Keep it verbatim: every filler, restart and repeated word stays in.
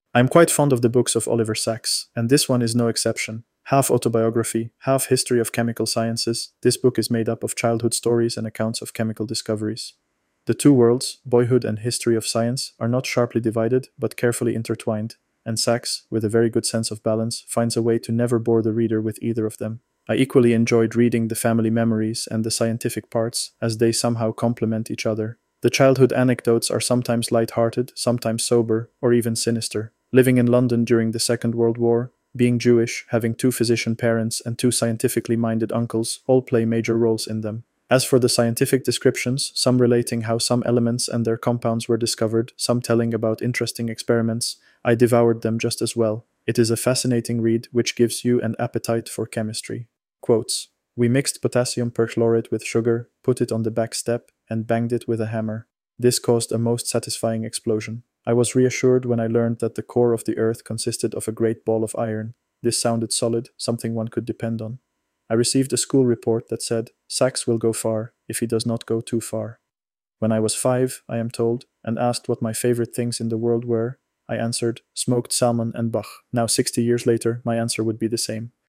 I'm quite fond of the books of Oliver Sacks, and this one is no exception. Half autobiography, half history of chemical sciences, this book is made up of childhood stories and accounts of chemical discoveries. The two worlds, boyhood and history of science, are not sharply divided, but carefully intertwined, and Sacks, with a very good sense of balance, finds a way to never bore the reader with either of them. I equally enjoyed reading the family memories and the scientific parts, as they somehow complement each other. The childhood anecdotes are sometimes light-hearted, sometimes sober, or even sinister. Living in London during the Second World War, being Jewish, having two physician parents and two scientifically minded uncles all play major roles in them. As for the scientific descriptions, some relating how some elements and their compounds were discovered, some telling about interesting experiments, I devoured them just as well. It is a fascinating read which gives you an appetite for chemistry. Quotes. We mixed potassium perchlorate with sugar, put it on the back step, and banged it with a hammer. This caused a most satisfying explosion. I was reassured when I learned that the core of the Earth consisted of a great ball of iron. This sounded solid, something one could depend on. I received a school report that said, Sacks will go far, if he does not go too far. When I was five, I am told, and asked what my favorite things in the world were, I answered, smoked salmon and Bach. Now sixty years later, my answer would be the same.